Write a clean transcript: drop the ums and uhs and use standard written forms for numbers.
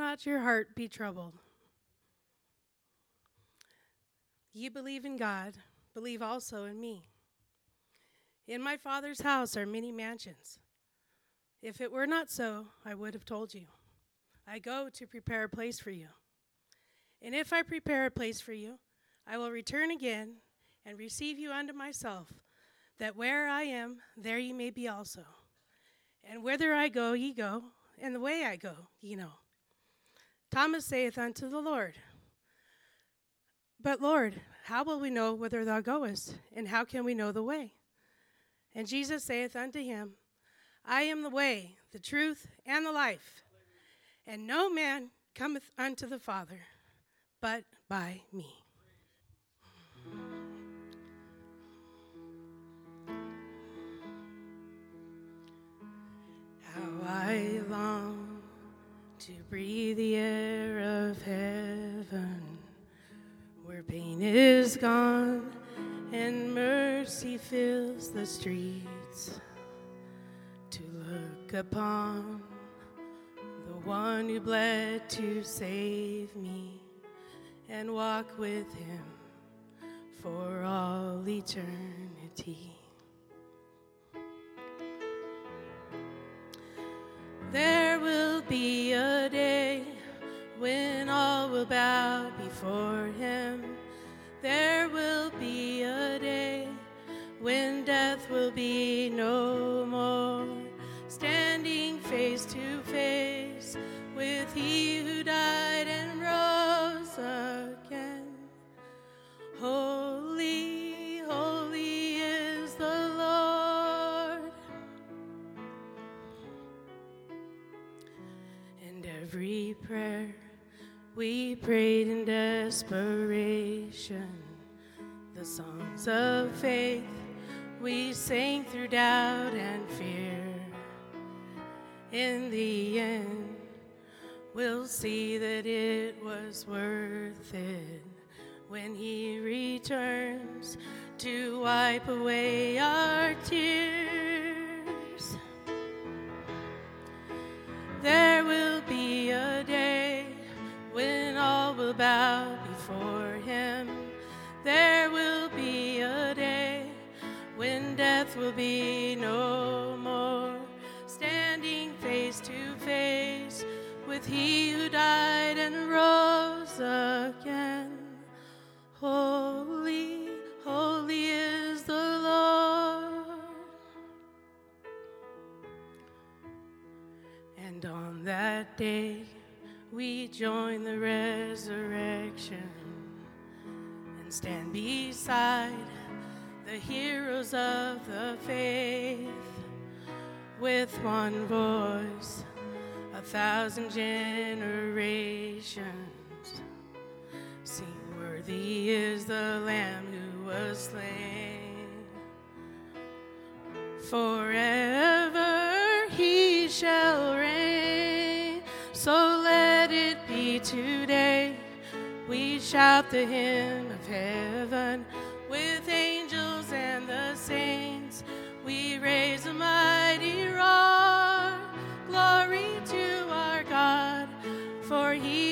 not your heart be troubled. Ye believe in God, believe also in me. In my Father's house are many mansions. If it were not so, I would have told you. I go to prepare a place for you. And if I prepare a place for you, I will return again and receive you unto myself, that where I am, there ye may be also. And whither I go, ye go, and the way I go, ye know. Thomas saith unto the Lord, But Lord, how will we know whither thou goest, and how can we know the way? And Jesus saith unto him, I am the way, the truth, and the life, and no man cometh unto the Father but by me. How I long to breathe the air of heaven, where pain is gone and mercy fills the streets, to look upon the one who bled to save me and walk with him for all eternity. There will be a day when all will bow before him. There will be a day when death will be no more, standing face to face with he who died and rose again. Holy, holy is the Lord. And every prayer we prayed in desperation, the songs of faith we sang through doubt and fear, in the end we'll see that it was worth it when he returns to wipe away our tears. There will be a day when all will bow before him. There will be a day when death will be no more, standing face to face with he who died and rose again. Holy, holy is the Lord. And on that day we join the resurrection and stand beside the heroes of the faith, with one voice 1,000 generations sing, worthy is the Lamb who was slain. Forever he shall reign, so let it be today. We shout the hymn of heaven with angels and the saints. We raise a mighty roar, glory to our God, for he